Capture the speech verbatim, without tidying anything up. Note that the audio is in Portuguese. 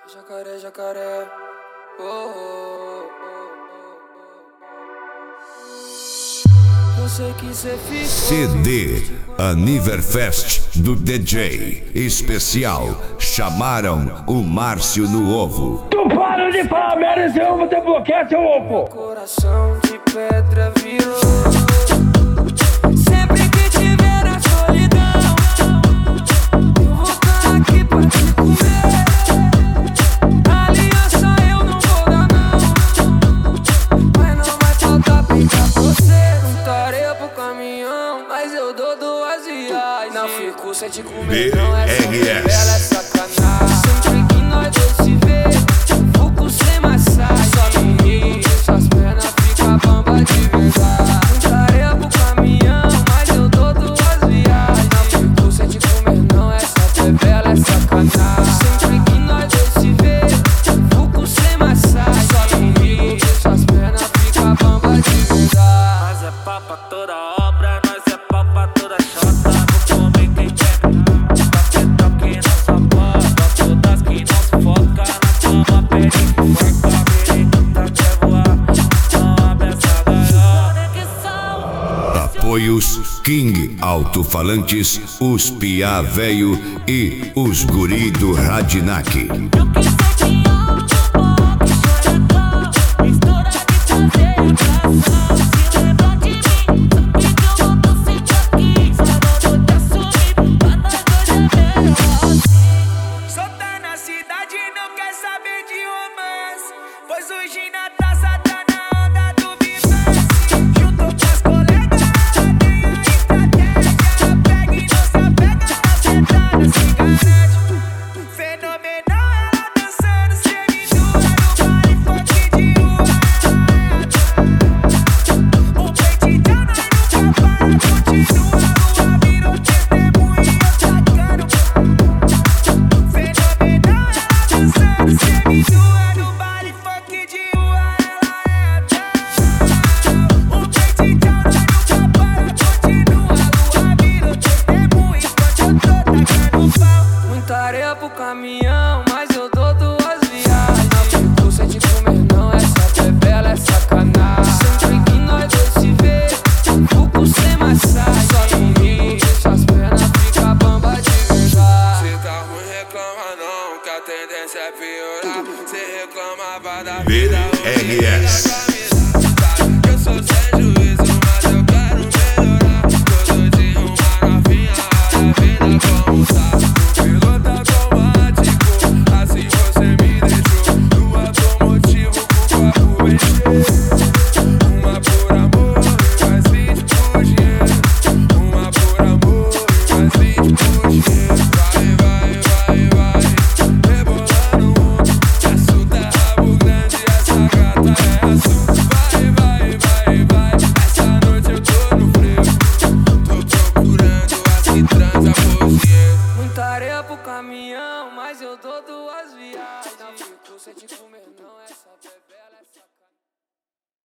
Jacaré, jacaré. Oh, oh, oh. Eu sei que cê ficou. C D Aniverfest do D J especial. Chamaram o Márcio no Ovo. Tu para de falar merda, senão eu vou te bloquear, seu ovo. Coração de pedra virou. Sempre que tiver na solidão, eu vou estar aqui pra te comer. Aliança eu não vou dar não, mas não vai faltar pegar você. Muita areia pro caminhão, mas eu dou duas viagens. Não fico sem te comer, não é só ela é sacanagem. Sempre que nós dois se vê, fico sem massagem. Só me ri, suas pernas ficam bamba de verdade. Muita areia pro caminhão, mas eu dou duas viagens. Não fico sem te comer, não é só ela é sacanagem. Sempre que nós dois se vê, fico sem massagem. Só me ri, suas pernas ficam bamba de verdade. Nós é pau pra toda obra, nós é pau pra toda chota. Vou comer quem quer, tá que não só bota. Todas que não se foca, na cama pede porca. Periquita quer voar, não abre essa gaiola. Apoios King Alto-Falantes, os Piá Véio e os Guri do Radinac. Eu que sou de alto, boca, choradão. Mistura de prazer e atração. Se lembra de mim, sabe que eu volto sempre aqui. Só não vou te assumir, pra nós dois é melhor assim. Só tá na cidade e não quer saber de romance, pois o gin na taça tá na onda do vivance. Juntou com as colegas, ela tem a estratégia. Pega e não se apega, ela sentada se garante. Fenomenal, ela dançando seminua no baile funk de rua. O peitidão nós nunca para, continua. Lua virou testemunha e eu sacando. Fenomenal, ela dançando seminua no baile funk de rua. Ela é o peitidão nós nunca para, continua. Lua virou testemunha enquanto eu tô tacando pau. Muita areia pro caminhão, mas eu dou duas viagens. Não fico sem te comer, não é só ela é sacanagem. Sempre que nós dois se vê, fico sem massagem. Só me ri, suas pernas ficam bamba de verdade. Se tá ruim, reclama não, que a tendência é piorar. Se reclama, vai dar B vida. R S